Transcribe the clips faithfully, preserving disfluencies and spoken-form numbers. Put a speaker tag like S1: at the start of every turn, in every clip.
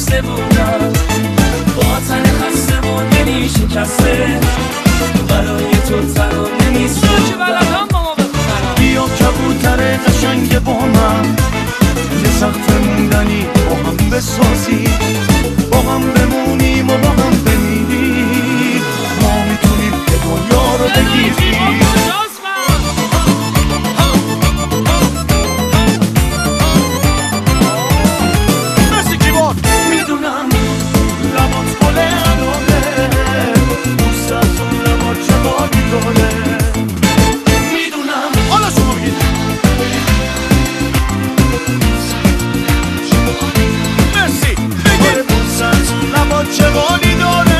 S1: بسته بودم، با تن خسته و دلی شکسته، برای تو ترانه می‌سازم. بیا کبوتر قشنگ با من، یه سخت موندنی با هم بسازی، با هم بمونیم و با هم بمیریم، ما میتونیم که دنیا رو بگیریم. میدونم لبات گل علامه، دوست از اون لبات چه باری داره. میدونم حالا شما بگید مرسی بگید دوست از اون لبات چه باری داره.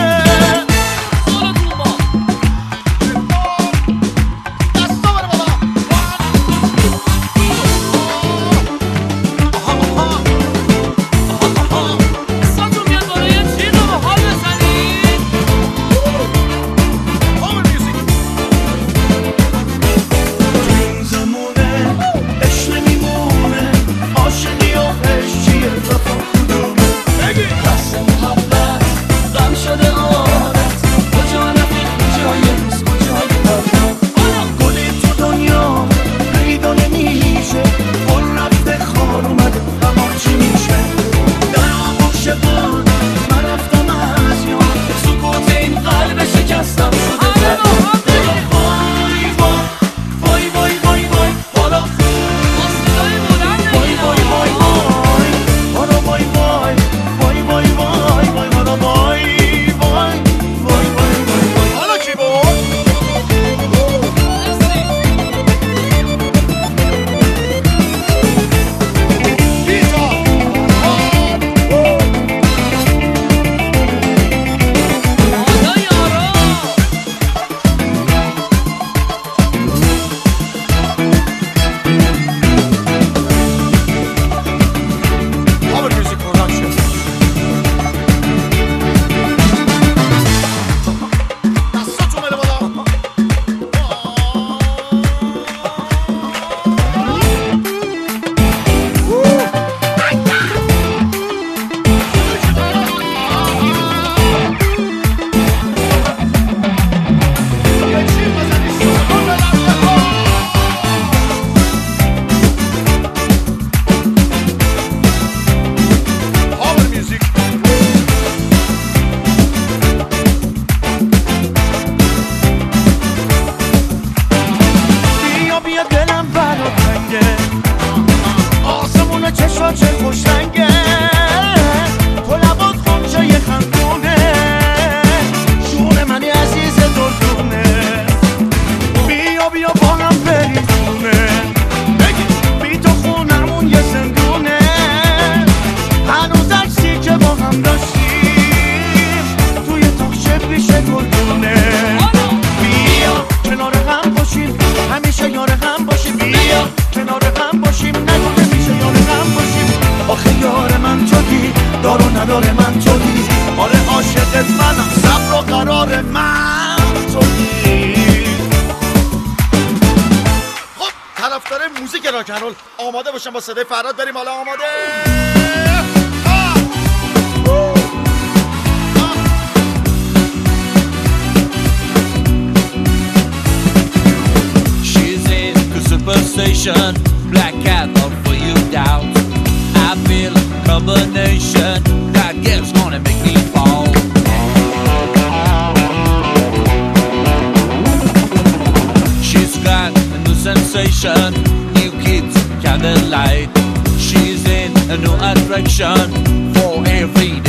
S1: نداره من تویی، آره عاشقت منم، صبر و قرار من تویی. خب طرفدار موزیک راک ان رول آماده باشم با صدای فرهاد بریم حالا. آماده؟
S2: She's into superstition, black cat all for you doubt. I feel a combination that girl's gonna make me fall. She's got a new sensation, new kids candlelight. She's in a new attraction for every day.